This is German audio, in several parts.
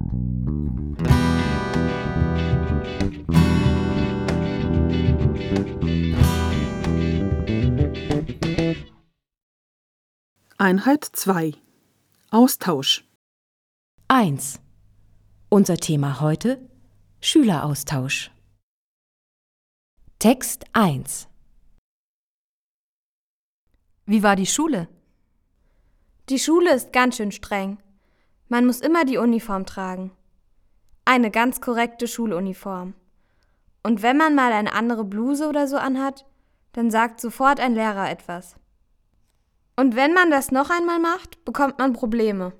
Einheit 2. Austausch. 1. Unser Thema heute: Schüleraustausch. Text 1. Wie war die Schule? Die Schule ist ganz schön streng. Man muss immer die Uniform tragen. Eine ganz korrekte Schuluniform. Und wenn man mal eine andere Bluse oder so anhat, dann sagt sofort ein Lehrer etwas. Und wenn man das noch einmal macht, bekommt man Probleme.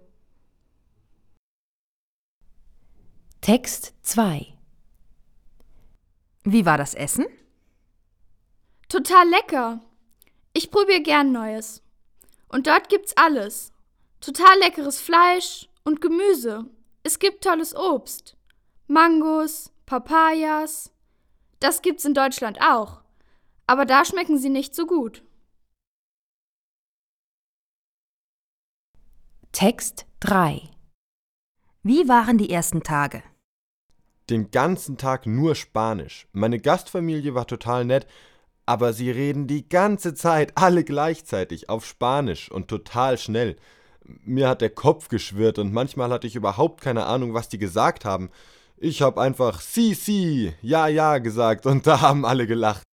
Text 2. Wie war das Essen? Total lecker. Ich probiere gern Neues. Und dort gibt's alles. Total leckeres Fleisch und Gemüse. Es gibt tolles Obst. Mangos, Papayas. Das gibt's in Deutschland auch. Aber da schmecken sie nicht so gut. Text 3. Wie waren die ersten Tage? Den ganzen Tag nur Spanisch. Meine Gastfamilie war total nett, aber sie reden die ganze Zeit, alle gleichzeitig, auf Spanisch und total schnell. Mir hat der Kopf geschwirrt und manchmal hatte ich überhaupt keine Ahnung, was die gesagt haben. Ich habe einfach sí, sí, ja, ja gesagt und da haben alle gelacht.